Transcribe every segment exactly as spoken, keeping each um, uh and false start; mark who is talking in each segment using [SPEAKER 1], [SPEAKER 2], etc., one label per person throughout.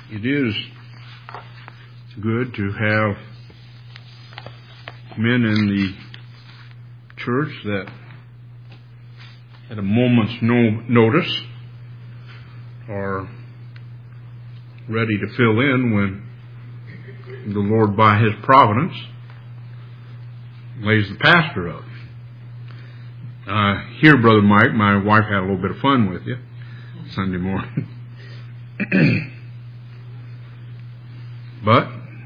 [SPEAKER 1] It is good to have men in the church that at a moment's no notice are ready to fill in when the Lord, by His providence, lays the pastor up. Uh, here, Brother Mike, my wife had a little bit of fun with you Sunday morning. But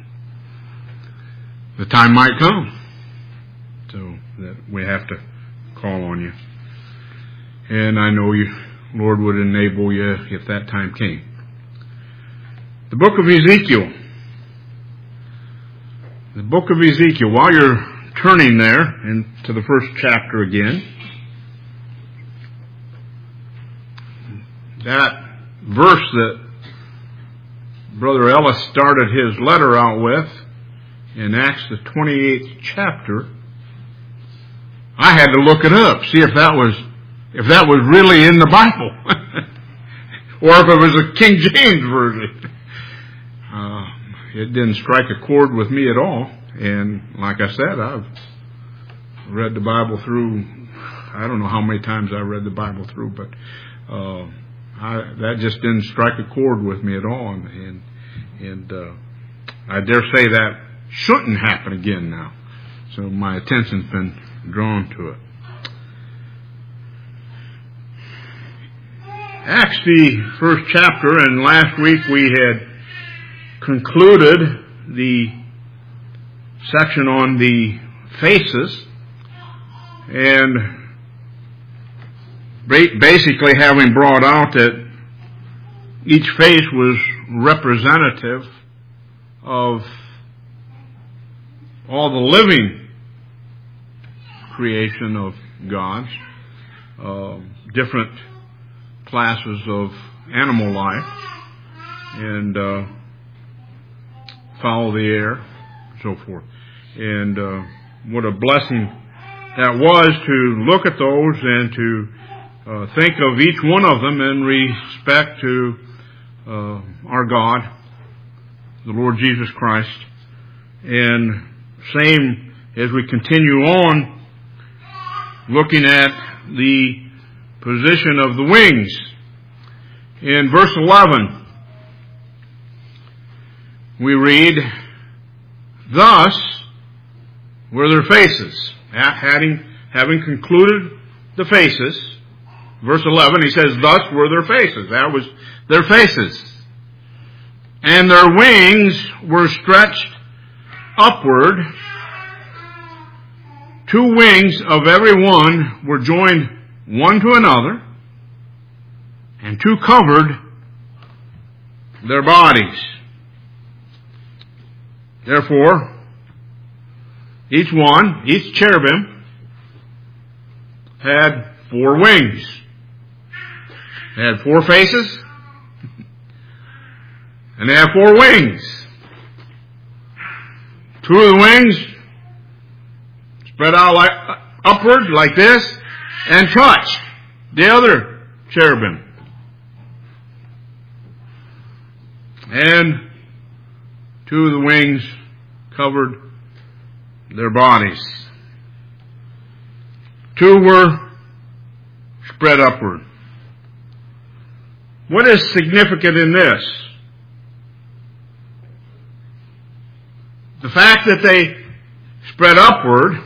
[SPEAKER 1] the time might come so that we have to call on you. And I know you, Lord, would enable you if that time came. The book of Ezekiel. The book of Ezekiel. While you're turning there into the first chapter again, that verse that Brother Ellis started his letter out with in Acts the twenty-eighth chapter, I had to look it up, see if that was if that was really in the Bible, or if it was a King James version. Uh, it didn't strike a chord with me at all, and like I said, I've read the Bible through. I don't know how many times I read the Bible through, but uh, I, that just didn't strike a chord with me at all, and and, and uh, I dare say that shouldn't happen again now. So my attention's been drawn to it. Acts, the first chapter, and last week we had concluded the section on the faces, and basically having brought out that each face was representative of all the living creation of God, uh, different classes of animal life, and uh, fowl of the air, and so forth. And uh, what a blessing that was to look at those and to uh, think of each one of them in respect to uh, our God, the Lord Jesus Christ. And same as we continue on looking at the position of the wings. In verse eleven, we read, "Thus were their faces." Having, having concluded the faces, verse eleven, he says, "Thus were their faces." That was their faces. "And their wings were stretched upward. Two wings of every one were joined one to another, and two covered their bodies. Therefore, each one, each cherubim, had four wings. They had four faces, and they have four wings. Two of the wings spread out like upward like this, and touch the other cherubim. And two of the wings covered their bodies. Two were spread upward. What is significant in this? The fact that they spread upward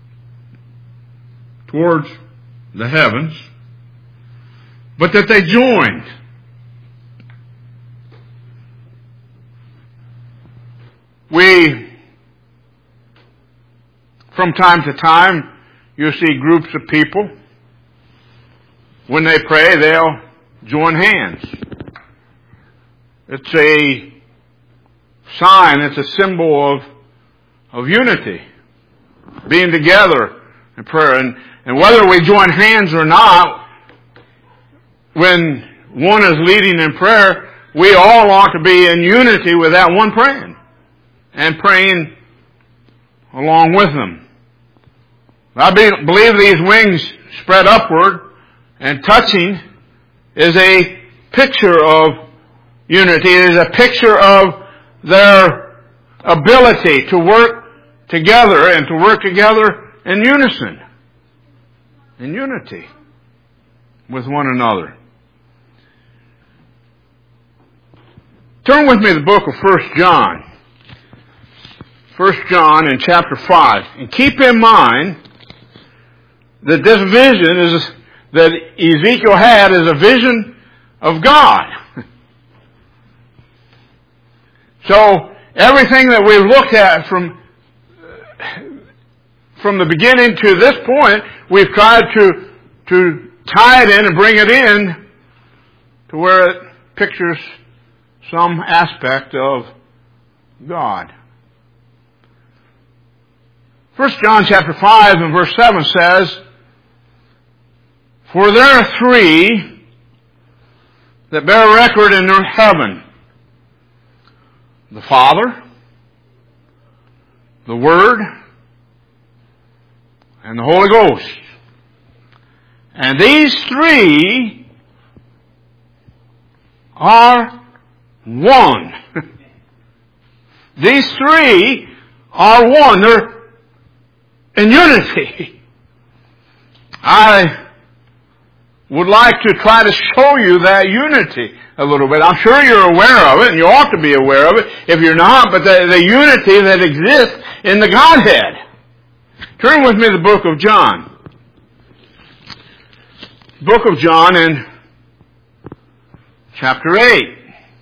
[SPEAKER 1] towards the heavens, but that they joined. We, from time to time, you see groups of people, when they pray, they'll join hands. It's a sign, it's a symbol of, of unity, being together in prayer. And, and whether we join hands or not, when one is leading in prayer, we all ought to be in unity with that one praying, and praying along with them. I be, believe these wings spread upward and touching is a picture of unity. It is a picture of their ability to work together and to work together in unison, in unity with one another. Turn with me to the book of First John. First John in chapter five. And keep in mind that this vision is that Ezekiel had is a vision of God. So everything that we've looked at from from the beginning to this point, we've tried to to tie it in and bring it in to where it pictures some aspect of God. First John chapter five and verse seven says, "For there are three that bear record in heaven, the Father, the Word, and the Holy Ghost. And these three are one." These three are one. They're in unity. I would like to try to show you that unity a little bit. I'm sure you're aware of it, and you ought to be aware of it if you're not, but the, the unity that exists in the Godhead. Turn with me to the book of John. Book of John in chapter eight.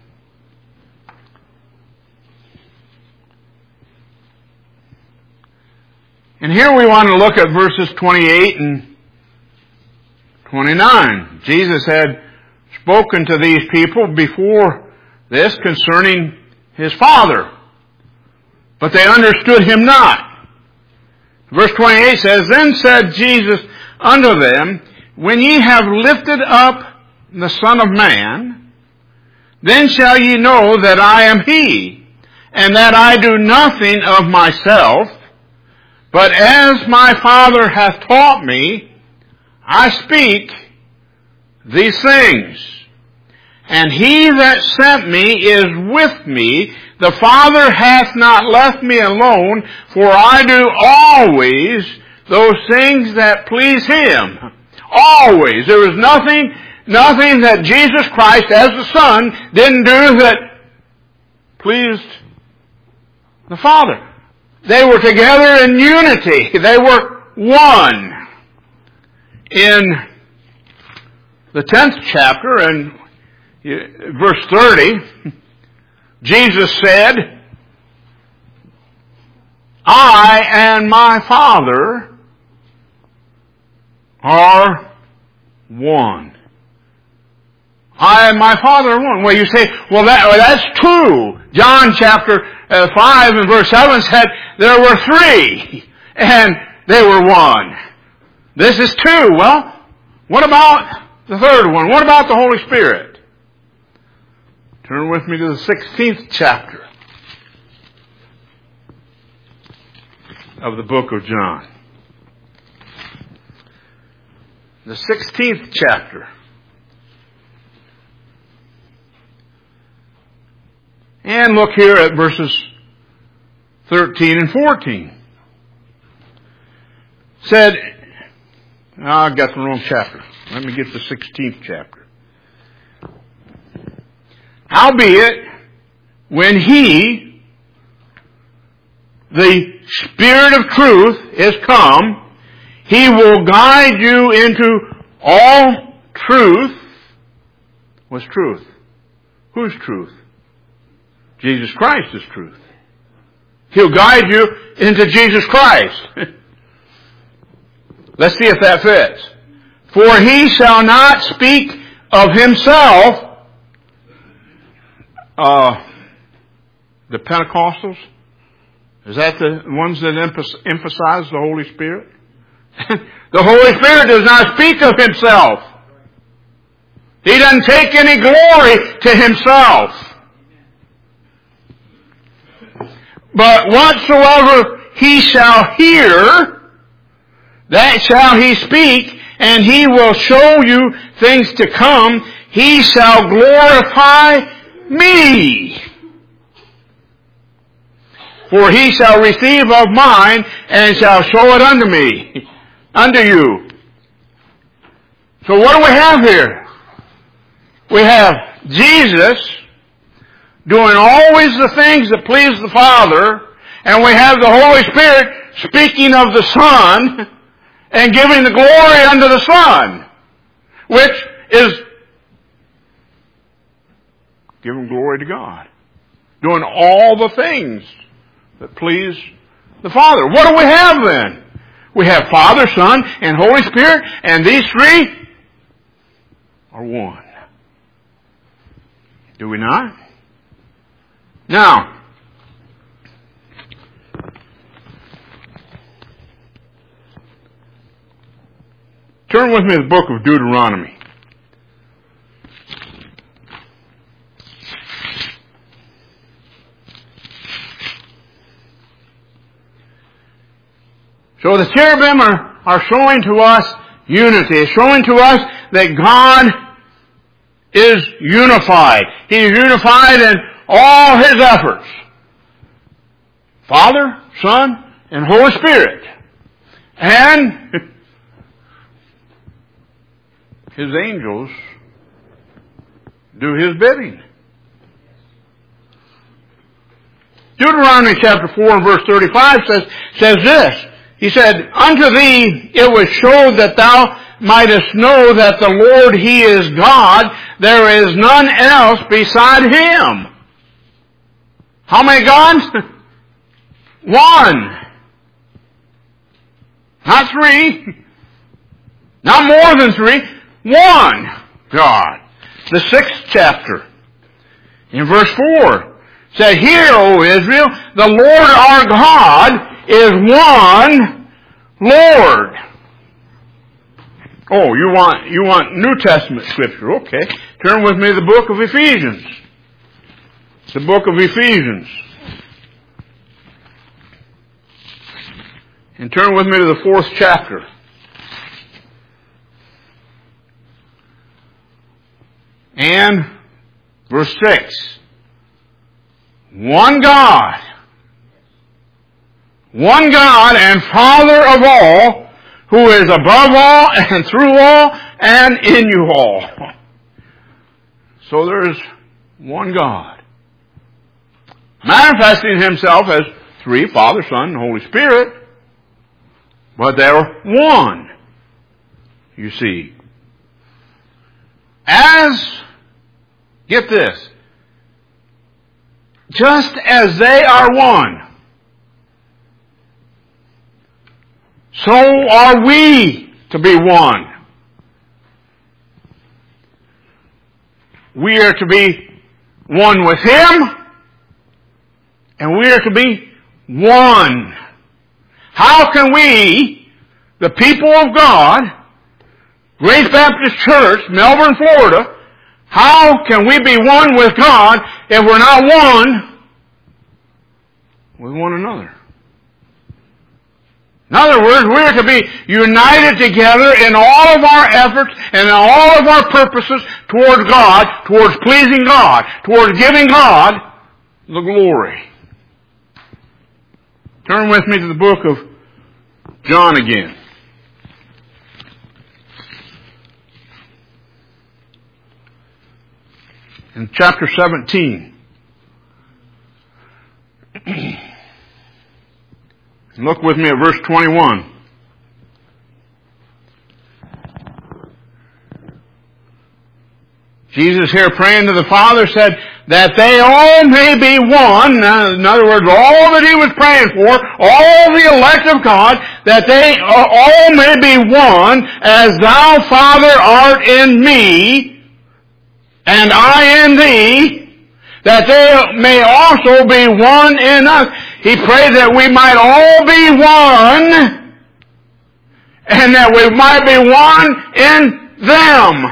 [SPEAKER 1] And here we want to look at verses twenty-eight and twenty-nine. Jesus had spoken to these people before this concerning His Father, but they understood Him not. Verse twenty-eight says, "Then said Jesus unto them, When ye have lifted up the Son of Man, then shall ye know that I am He, and that I do nothing of myself, but as my Father hath taught me, I speak these things. And He that sent me is with me. The Father hath not left me alone, for I do always those things that please Him." Always. There was nothing, nothing that Jesus Christ as the Son didn't do that pleased the Father. They were together in unity. They were one. In the tenth chapter and verse thirty, Jesus said, "I and my Father are one." I and my Father are one. Well, you say, well, that, well that's true. John chapter uh, five and verse seven said there were three, and they were one. This is two. Well, what about the third one? What about the Holy Spirit? Turn with me to the sixteenth chapter of the book of John. The sixteenth chapter. And look here at verses thirteen and fourteen. Said, oh, I got the wrong chapter. Let me get the sixteenth chapter. "Howbeit, when He, the Spirit of truth, is come, He will guide you into all truth." What's truth? Who's truth? Jesus Christ is truth. He'll guide you into Jesus Christ. Let's see if that fits. "For He shall not speak of Himself," uh, the Pentecostals, is that the ones that emphasize the Holy Spirit? The Holy Spirit does not speak of Himself. He doesn't take any glory to Himself. "But whatsoever He shall hear, that shall He speak, and He will show you things to come. He shall glorify
[SPEAKER 2] me. For he shall receive of mine, and shall show it unto me, unto you. So what do we have here? We have Jesus doing always the things that please the Father, and we have the Holy Spirit speaking of the Son and giving the glory unto the Son, which is giving glory to God. Doing all the things that please the Father. What do we have then? We have Father, Son, and Holy Spirit, and these three are one. Do we not? Now, turn with me to the book of Deuteronomy. So the cherubim are, are showing to us unity, showing to us that God is unified. He is unified in all His efforts. Father, Son, and Holy Spirit. And His angels do His bidding. Deuteronomy chapter four and verse thirty-five says, says this. He said, unto thee it was showed that thou mightest know that the Lord He is God. There is none else beside Him. How many gods? One. Not three. Not more than three. One God. The sixth chapter, in verse four, said, hear, O Israel, the Lord our God is one Lord. Oh, you want you want New Testament scripture? Okay. Turn with me to the book of Ephesians. The book of Ephesians. And turn with me to the fourth chapter. And verse six. One God. One God and Father of all, who is above all and through all and in you all. So there is one God, manifesting Himself as three, Father, Son, and Holy Spirit, but they're one, you see. As, get this, just as they are one, so are we to be one. We are to be one with Him, and we are to be one. How can we, the people of God, Grace Baptist Church, Melbourne, Florida, how can we be one with God if we're not one with one another? In other words, we are to be united together in all of our efforts and in all of our purposes towards God, towards pleasing God, towards giving God the glory. Turn with me to the book of John again. In chapter seventeen. Look with me at verse twenty-one. Jesus here praying to the Father said that they all may be one. In other words, all that He was praying for, all the elect of God, that they all may be one, as Thou, Father, art in me, and I in Thee, that they may also be one in us. He prayed that we might all be one, and that we might be one in them.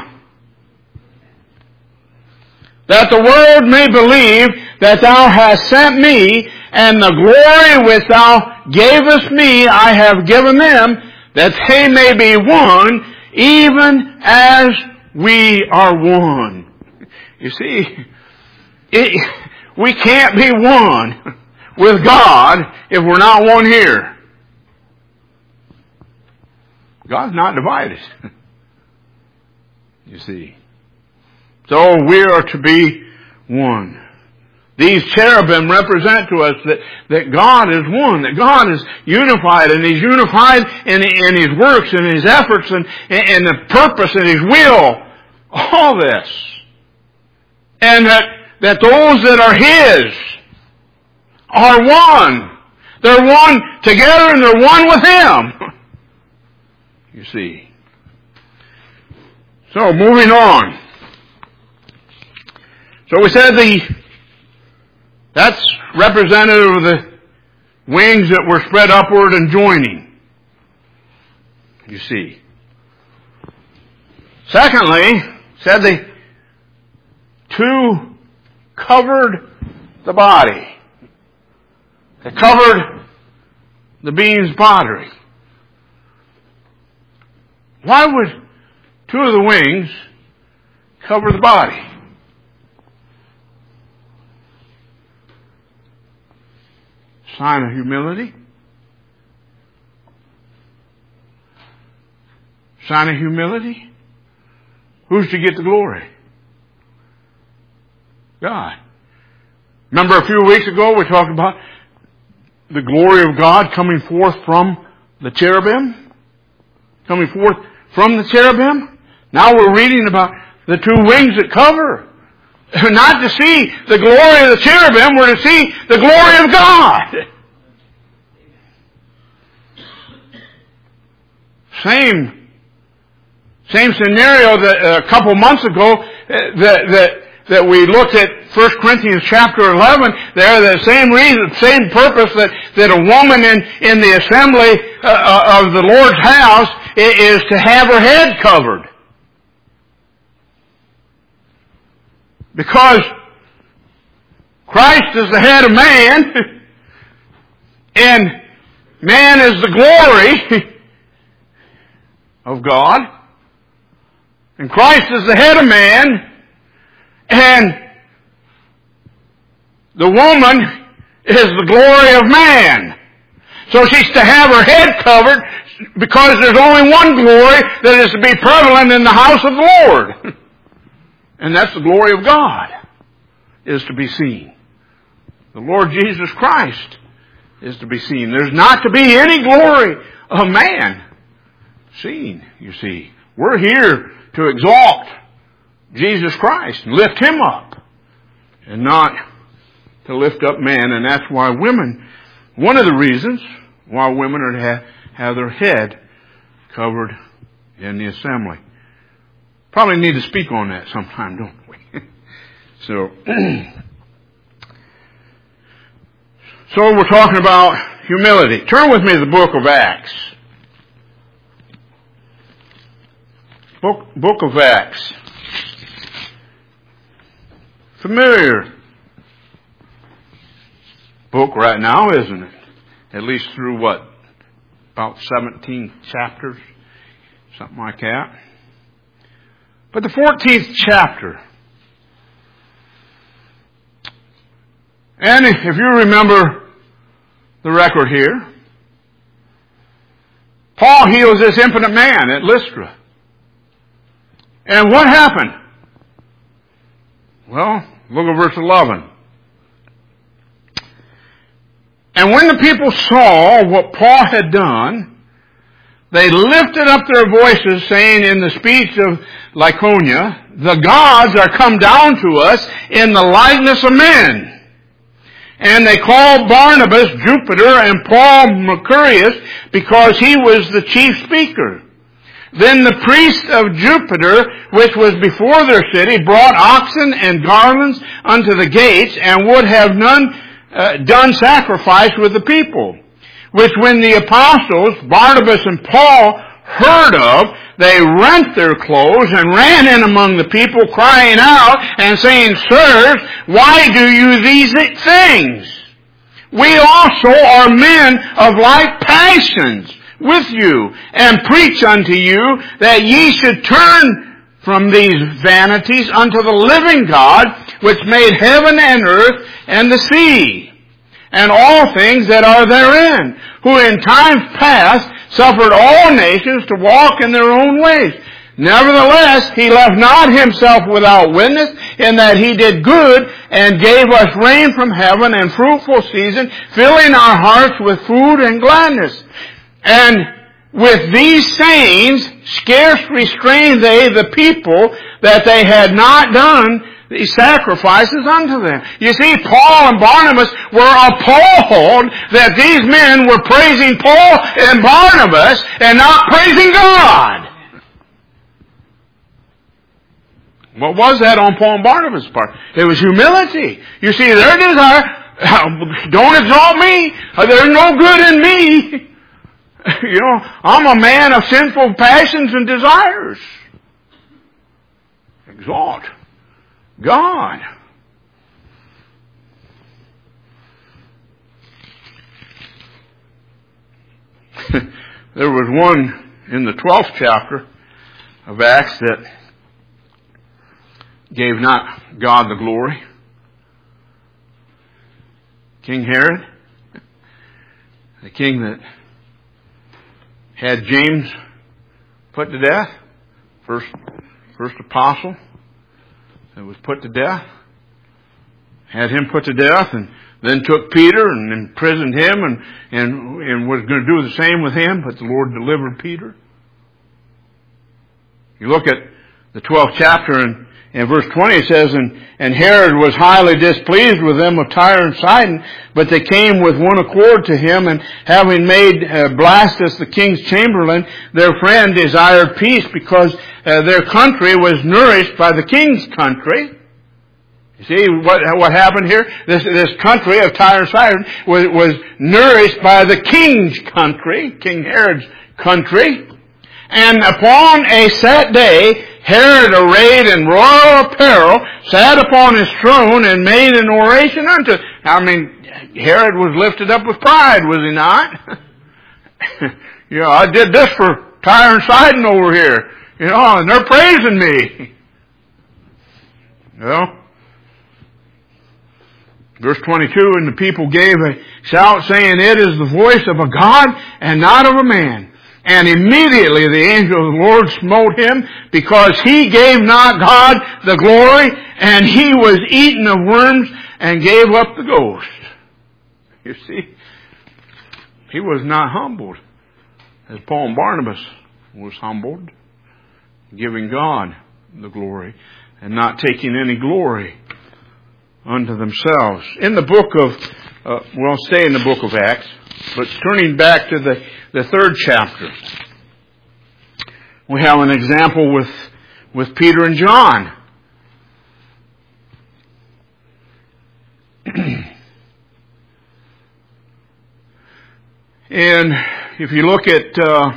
[SPEAKER 2] That the world may believe that Thou hast sent me, and the glory which Thou gavest me I have given them, that they may be one, even as we are one. You see, it, we can't be one with God if we're not one here. God's not divided. You see. So we are to be one. These cherubim represent to us that, that God is one, that God is unified, and He's unified in, in His works and His efforts and, and the purpose and His will. All this. And that, that those that are His are one. They're one together and they're one with Him. You see. So, moving on. So we said the that's representative of the wings that were spread upward and joining. You see. Secondly, said the two covered the body. They covered the being's body. Why would two of the wings cover the body? Sign of humility. Sign of humility. Who's to get the glory? God. Remember a few weeks ago we talked about the glory of God coming forth from the cherubim? Coming forth from the cherubim? Now we're reading about the two wings that cover. Not to see the glory of the cherubim, we're to see the glory of God. Same, same scenario that uh, a couple months ago uh, that that that we looked at First Corinthians chapter eleven. There, the same reason, same purpose that that a woman in in the assembly uh, of the Lord's house is to have her head covered. Because Christ is the head of man, and man is the glory of God, and Christ is the head of man, and the woman is the glory of man. So she's to have her head covered because there's only one glory that is to be prevalent in the house of the Lord. And that's the glory of God is to be seen. The Lord Jesus Christ is to be seen. There's not to be any glory of man seen, you see. We're here to exalt Jesus Christ and lift Him up and not to lift up man. And that's why women, one of the reasons why women are to have, have their head covered in the assembly. Probably need to speak on that sometime, don't we? so, so we're talking about humility. Turn with me to the book of Acts. Book, book of Acts. Familiar book right now, isn't it? At least through what? About seventeen chapters? Something like that. But the fourteenth chapter. And if you remember the record here, Paul heals this impotent man at Lystra. And what happened? Well, look at verse eleven. And when the people saw what Paul had done, they lifted up their voices, saying in the speech of Lycaonia, the gods are come down to us in the likeness of men. And they called Barnabas Jupiter and Paul Mercurius because he was the chief speaker. Then the priest of Jupiter, which was before their city, brought oxen and garlands unto the gates, and would have none uh, done sacrifice with the people. Which when the apostles, Barnabas and Paul, heard of, they rent their clothes and ran in among the people, crying out and saying, Sirs, why do you these things? We also are men of like passions with you, and preach unto you that ye should turn from these vanities unto the living God, which made heaven and earth and the sea, and all things that are therein, who in times past suffered all nations to walk in their own ways. Nevertheless, he left not himself without witness, in that he did good and gave us rain from heaven and fruitful season, filling our hearts with food and gladness. And with these sayings scarce restrained they the people, that they had not done these sacrifices unto them. You see, Paul and Barnabas were appalled that these men were praising Paul and Barnabas and not praising God. What was that on Paul and Barnabas' part? It was humility. You see, their desire, don't exalt me. There's no good in me. You know, I'm a man of sinful passions and desires. Exalt God. There was one in the twelfth chapter of Acts that gave not God the glory. King Herod, the king that had James put to death, first first apostle that was put to death, had him put to death, and then took Peter and imprisoned him, and and, and was going to do the same with him, but the Lord delivered Peter. You look at the twelfth chapter, and in verse twenty it says, and, and Herod was highly displeased with them of Tyre and Sidon, but they came with one accord to him, and having made uh, Blastus the king's chamberlain their friend, desired peace, because uh, their country was nourished by the king's country. You see what what happened here? This this country of Tyre and Sidon was, was nourished by the king's country, King Herod's country. And upon a set day, Herod, arrayed in royal apparel, sat upon his throne and made an oration unto. I mean, Herod was lifted up with pride, was he not? You know, I did this for Tyre and Sidon over here. You know, and they're praising me. Well, verse twenty-two, and the people gave a shout, saying, it is the voice of a God and not of a man. And immediately the angel of the Lord smote him, because he gave not God the glory, and he was eaten of worms and gave up the ghost. You see, he was not humbled as Paul and Barnabas was humbled, giving God the glory and not taking any glory unto themselves. In the book of, uh, well, stay in the book of Acts, but turning back to the, the third chapter, we have an example with, with Peter and John. And if you look at uh,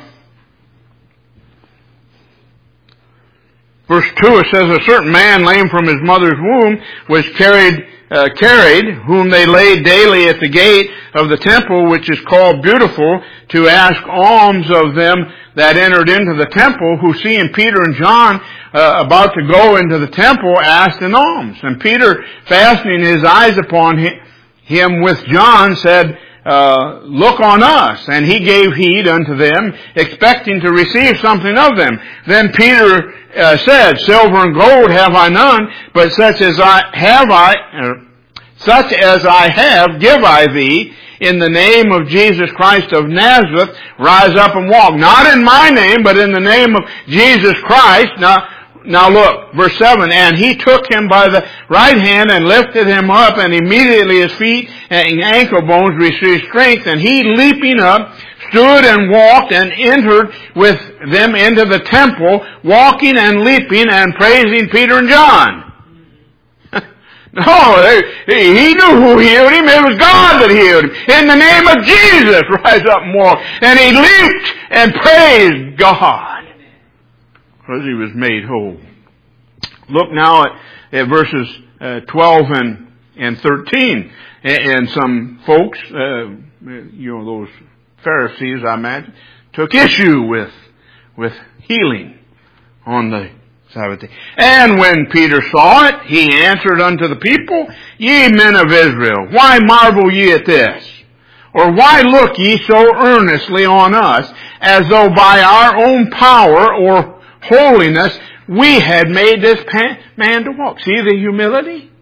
[SPEAKER 2] verse two, it says, a certain man lame from his mother's womb was carried Uh, carried, whom they laid daily at the gate of the temple, which is called Beautiful, to ask alms of them that entered into the temple, who seeing Peter and John uh, about to go into the temple, asked an alms. And Peter, fastening his eyes upon him with John, said, uh, look on us. And he gave heed unto them, expecting to receive something of them. Then Peter Uh, said, silver and gold have I none, but such as I have I, uh, such as I have, give I thee. In the name of Jesus Christ of Nazareth, rise up and walk. Not in my name, but in the name of Jesus Christ. Now, now look, verse seven, and he took him by the right hand and lifted him up, and immediately his feet and ankle bones received strength, and he, leaping up, stood and walked and entered with them into the temple, walking and leaping and praising Peter and John. No, he knew who healed him. It was God that healed him. In the name of Jesus, rise up and walk. And he leaped and praised God, because he was made whole. Look now at, at verses uh, twelve and, and thirteen. And, and some folks, uh, you know, those Pharisees, I imagine, took issue with, with healing on the seventeen. And when Peter saw it, he answered unto the people, Ye men of Israel, why marvel ye at this? Or why look ye so earnestly on us, as though by our own power or holiness we had made this man to walk? See the humility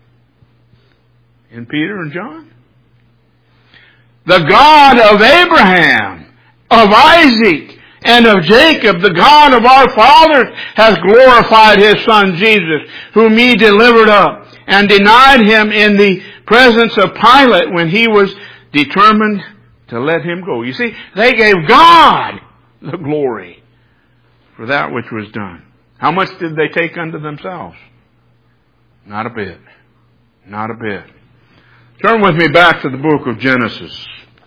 [SPEAKER 2] in Peter and John? The God of Abraham, of Isaac, and of Jacob, the God of our fathers, has glorified His Son Jesus, whom He delivered up, and denied Him in the presence of Pilate when he was determined to let Him go. You see, they gave God the glory for that which was done. How much did they take unto themselves? Not a bit. Not a bit. Turn with me back to the book of Genesis.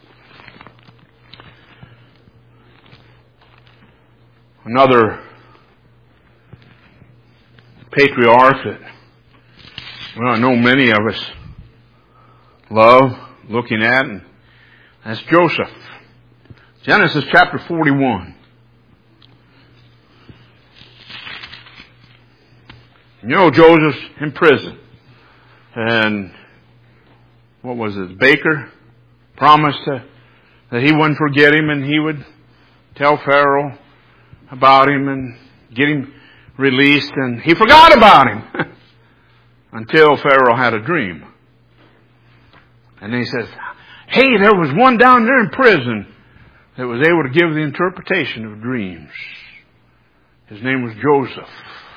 [SPEAKER 2] Another patriarch that, well, I know many of us love looking at, and that's Joseph. Genesis chapter forty-one. You know, Joseph's in prison. And what was it? Baker promised to, that he wouldn't forget him and he would tell Pharaoh about him and get him released. And he forgot about him until Pharaoh had a dream. And then he says, hey, there was one down there in prison that was able to give the interpretation of dreams. His name was Joseph.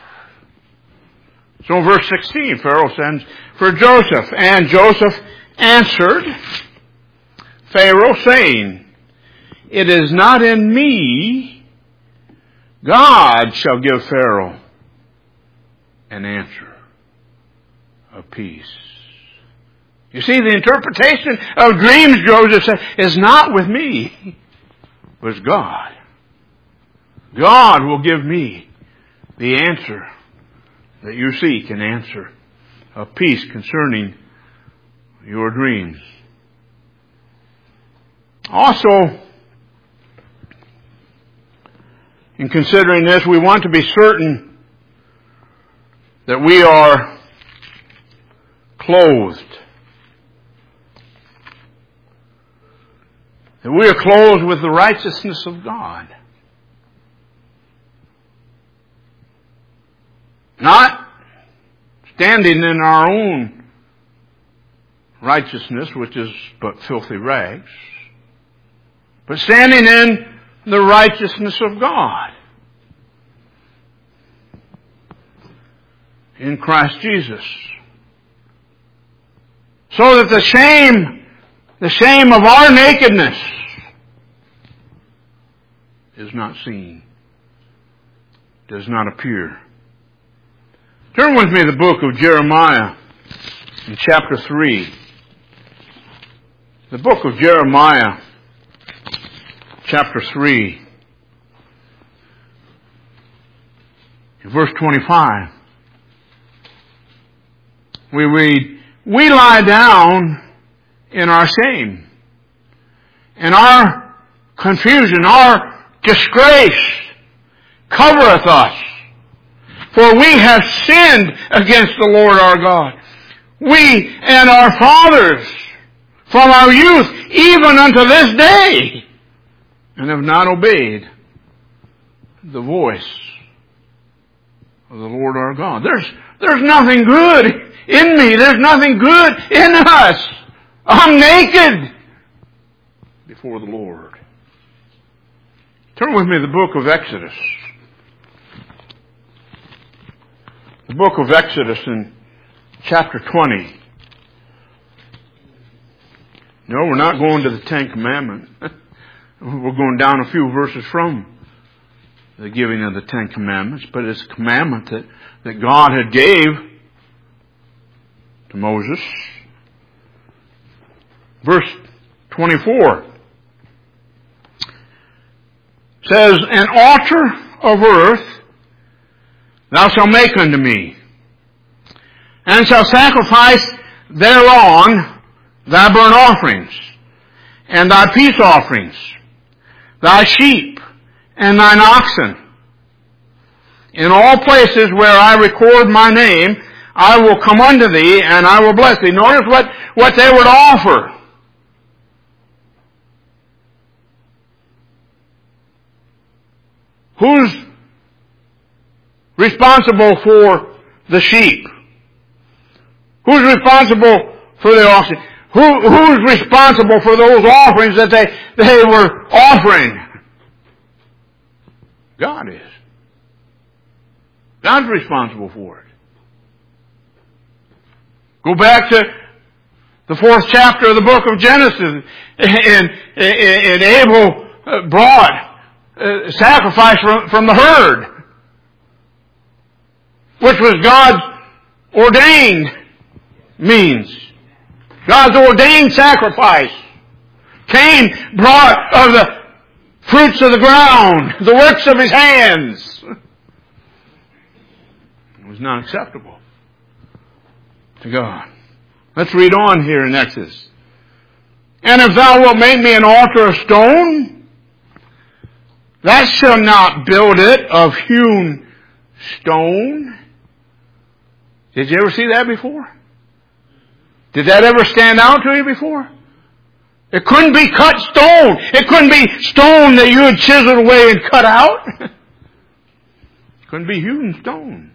[SPEAKER 2] So in verse sixteen, Pharaoh sends for Joseph. And Joseph answered Pharaoh, saying, It is not in me. God shall give Pharaoh an answer of peace. You see, the interpretation of dreams, Joseph said, is not with me, but it's God. God will give me the answer that you seek, an answer of peace concerning your dreams. Also, in considering this, we want to be certain that we are clothed. That we are clothed with the righteousness of God. Not standing in our own righteousness, which is but filthy rags, but standing in the righteousness of God in Christ Jesus. So that the shame, the shame of our nakedness is not seen, does not appear. Turn with me to the book of Jeremiah in chapter three. The book of Jeremiah, chapter three, in verse twenty-five. We read, We lie down in our shame, and our confusion, our disgrace covereth us. For we have sinned against the Lord our God. We and our fathers from our youth, even unto this day, and have not obeyed the voice of the Lord our God. There's, there's nothing good in me. There's nothing good in us. I'm naked before the Lord. Turn with me to the book of Exodus. The book of Exodus in chapter twenty. No, we're not going to the Ten Commandments. We're going down a few verses from the giving of the Ten Commandments, but it's a commandment that, that God had gave to Moses. Verse twenty-four says, An altar of earth thou shalt make unto me, and shalt sacrifice thereon thy burnt offerings, and thy peace offerings, thy sheep, and thine oxen, In all places where I record my name, I will come unto thee, and I will bless thee. Notice what, what they would offer. Who's responsible for the sheep? Who's responsible for the offering? Who, who's responsible for those offerings that they, they were offering? God is. God's responsible for it. Go back to the fourth chapter of the book of Genesis, and, and, and Abel brought uh, sacrifice from, from the herd, which was God's ordained means. God's ordained sacrifice. Cain brought of the fruits of the ground, the works of his hands. It was not acceptable to God. Let's read on here in Exodus. And if thou wilt make me an altar of stone, thou shalt not build it of hewn stone. Did you ever see that before? Did that ever stand out to you before? It couldn't be cut stone. It couldn't be stone that you had chiseled away and cut out. It couldn't be hewn stone.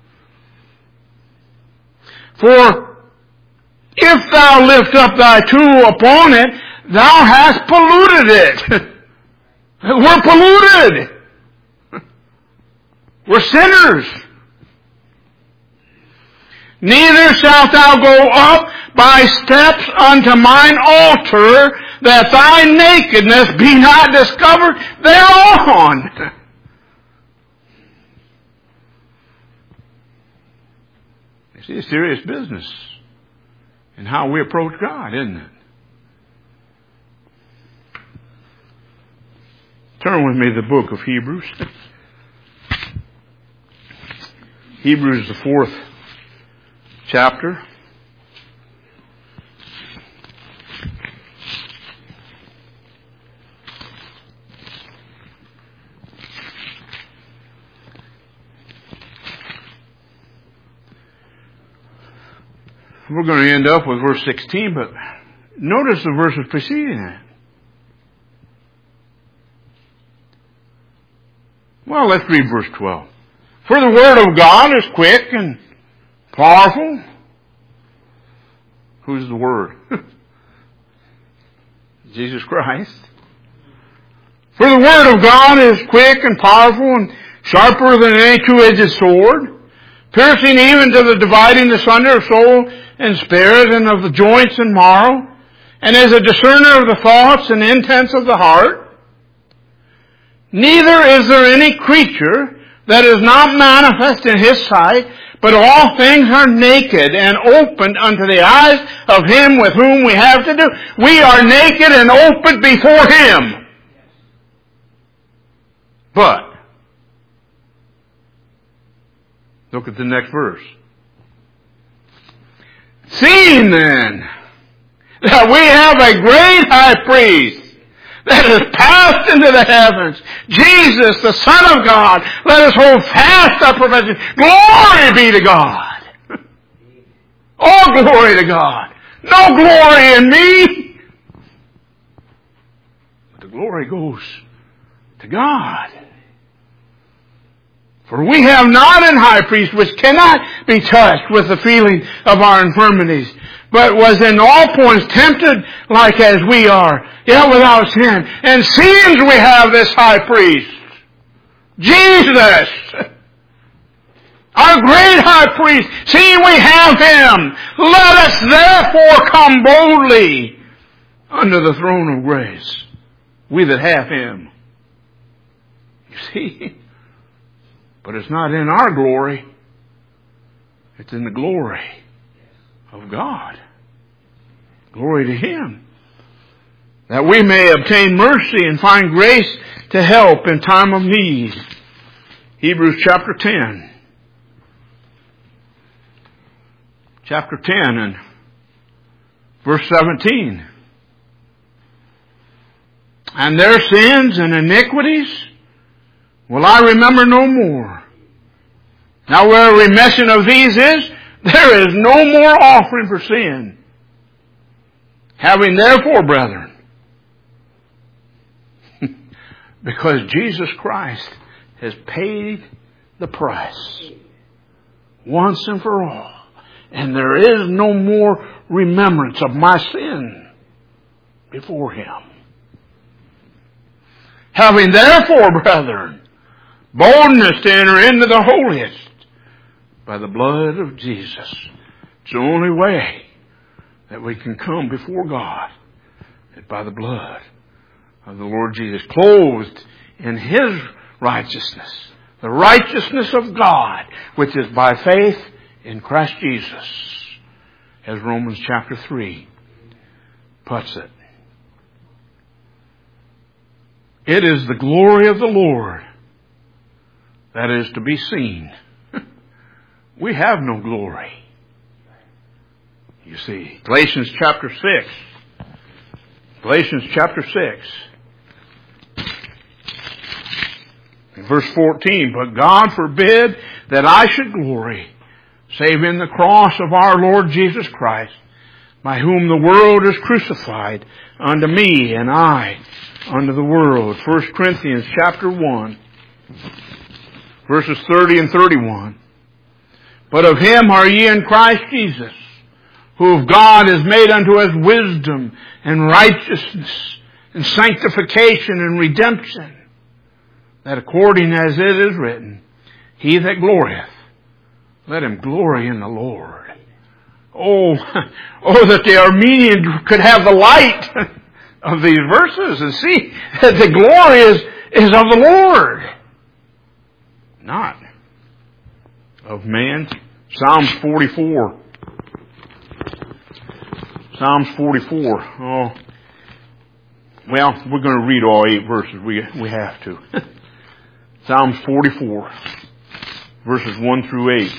[SPEAKER 2] For if thou lift up thy tool upon it, thou hast polluted it. We're polluted. We're sinners. Neither shalt thou go up by steps unto mine altar, that thy nakedness be not discovered thereon. You see, it's serious business in how we approach God, isn't it? Turn with me to the book of Hebrews. Hebrews, the fourth chapter. We're going to end up with verse sixteen, but notice the verses preceding it. Well, let's read verse twelve. For the word of God is quick and powerful. Who's the Word? Jesus Christ. For the Word of God is quick and powerful and sharper than any two-edged sword, piercing even to the dividing asunder of soul and spirit and of the joints and marrow, and is a discerner of the thoughts and intents of the heart. Neither is there any creature that is not manifest in His sight, but all things are naked and opened unto the eyes of Him with whom we have to do. We are naked and opened before Him. But, look at the next verse. Seeing then that we have a great high priest that has passed into the heavens, Jesus, the Son of God, let us hold fast our profession. Glory be to God. All glory to God. No glory in me. But the glory goes to God. For we have not an high priest which cannot be touched with the feeling of our infirmities, but was in all points tempted like as we are, yet without sin. And seeing we have this high priest, Jesus, our great high priest, seeing we have Him, let us therefore come boldly under the throne of grace, we that have Him. You see? But it's not in our glory. It's in the glory of God. Glory to Him. That we may obtain mercy and find grace to help in time of need. Hebrews chapter ten. Chapter ten and verse seventeen. And their sins and iniquities will I remember no more. Now where a remission of these is, there is no more offering for sin. Having therefore, brethren, because Jesus Christ has paid the price once and for all, and there is no more remembrance of my sin before Him. Having therefore, brethren, boldness to enter into the holiest by the blood of Jesus. It's the only way that we can come before God, is by the blood of the Lord Jesus, clothed in His righteousness, the righteousness of God, which is by faith in Christ Jesus, as Romans chapter three puts it. It is the glory of the Lord that is to be seen. We have no glory. You see, Galatians chapter six. Galatians chapter six. Verse fourteen, but God forbid that I should glory, save in the cross of our Lord Jesus Christ, by whom the world is crucified unto me, and I unto the world. First Corinthians chapter one, verses thirty and thirty-one. But of Him are ye in Christ Jesus, who of God is made unto us wisdom and righteousness and sanctification and redemption, that according as it is written, He that glorieth, let him glory in the Lord. Oh, oh, that the Armenian could have the light of these verses and see that the glory is, is of the Lord, not of man. Psalms forty-four. Psalms forty-four. Oh, well, we're going to read all eight verses. We we have to. Psalms forty-four, verses one through eight.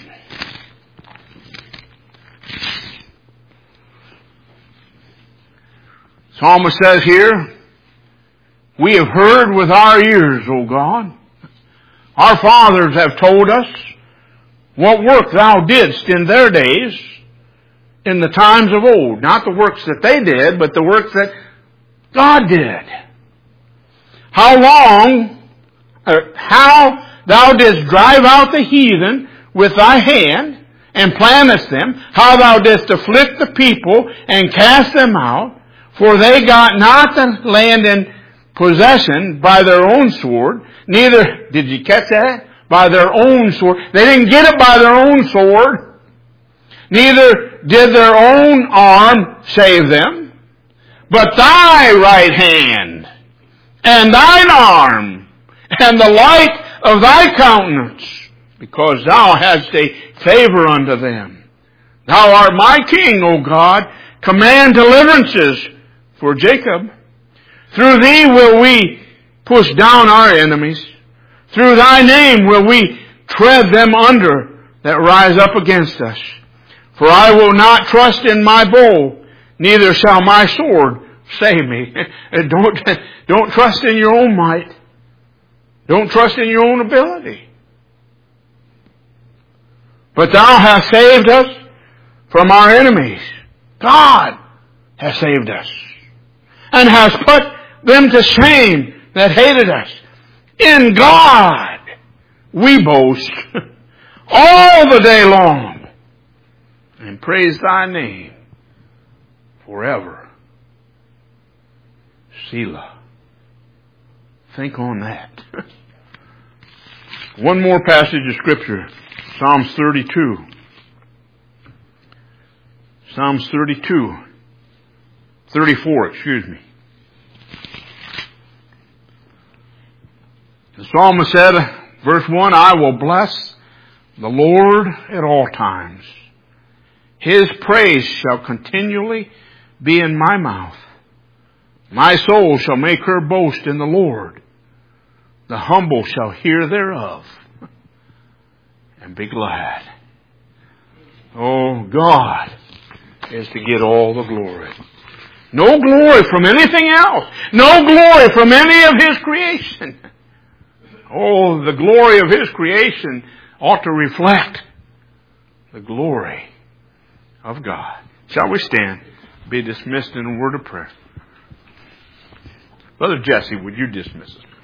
[SPEAKER 2] Psalmist says here, we have heard with our ears, O God. Our fathers have told us what work Thou didst in their days, in the times of old. Not the works that they did, but the works that God did. How long, or how Thou didst drive out the heathen with Thy hand, and plantest them. How Thou didst afflict the people, and cast them out. For they got not the land in possession by their own sword. Neither, did you catch that? By their own sword. They didn't get it by their own sword. Neither did their own arm save them. But Thy right hand, and Thine arm, and the light of Thy countenance, because Thou hadst a favor unto them. Thou art my King, O God. Command deliverances for Jacob. Through Thee will we push down our enemies. Through Thy name will we tread them under that rise up against us. For I will not trust in my bow, neither shall my sword save me. Don't, don't trust in your own might. Don't trust in your own ability. But Thou hast saved us from our enemies. God has saved us, and has put them to shame that hated us. In God we boast all the day long, and praise Thy name forever. Selah. Think on that. One more passage of Scripture. Psalms thirty-two. Psalms thirty-two. thirty-four, excuse me. The psalmist said, verse one, I will bless the Lord at all times. His praise shall continually be in my mouth. My soul shall make her boast in the Lord. The humble shall hear thereof and be glad. Oh, God is to get all the glory. No glory from anything else. No glory from any of His creation. Oh, the glory of His creation ought to reflect the glory of God. Shall we stand? Be dismissed in a word of prayer. Brother Jesse, would you dismiss us?